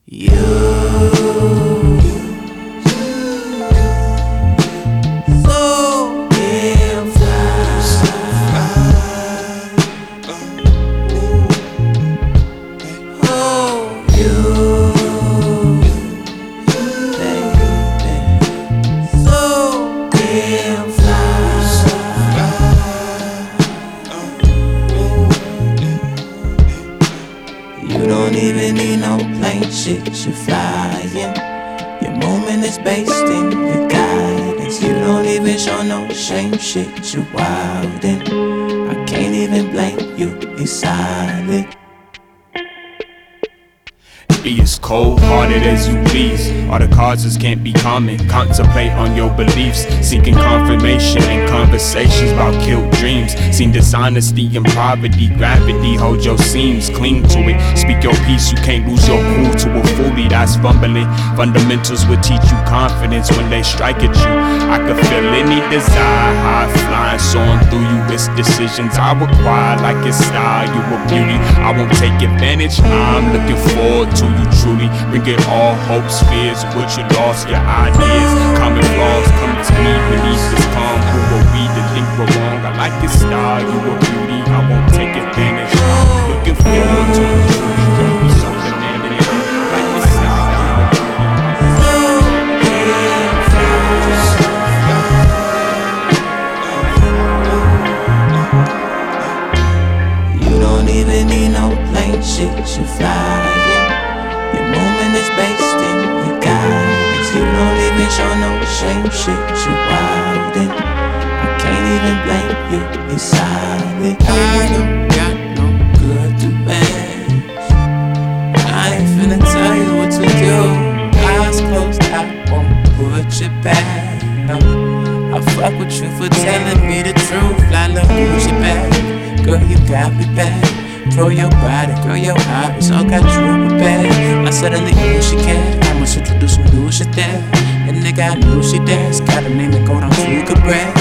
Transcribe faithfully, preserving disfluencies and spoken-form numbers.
You so damn fly. Oh, you, baby, so damn fly. You don't even need no plane shit, you're flying. Your moment is based in your guidance. You don't even show no shame shit, you're wildin'. I can't even blame you, it's silent. Be as cold-hearted as you please. All the causes can't be common. Contemplate on your beliefs, seeking confirmation in conversations about killed dreams. Seen dishonesty and poverty, gravity hold your seams. Cling to it, speak your peace. You can't lose your cool to a foolie that's fumbling. Fundamentals will teach you confidence when they strike at you. I could feel any desire, high flying, soaring through you. It's decisions I require, like it's style, you a beauty. I won't take advantage. I'm looking forward to you truly. Bring it all, hopes, fears, what you lost, your ideas, common flaws come to me beneath this calm. Who are we to think we're wrong? I like your style, you a beauty. I won't take advantage. I'm looking forward to you truly. Don't be so demanding. I like your style, you a beauty. You don't even need no plane shit, you fly. Your moment is based in your guidance. You don't even show no shame shit, you wildin'. I can't even blame you, it's silent. I don't got no good to bad. I ain't finna tell you what to do. Eyes closed, I won't put you back. No, I fuck with you for telling me the truth. Fly low, push your back. Girl, you got me back. Throw your body, girl, your eyes all got you prepared. I suddenly knew she cared. I must introduce some new shit there. And nigga, I knew she dares. Got a name that go down so you could brag.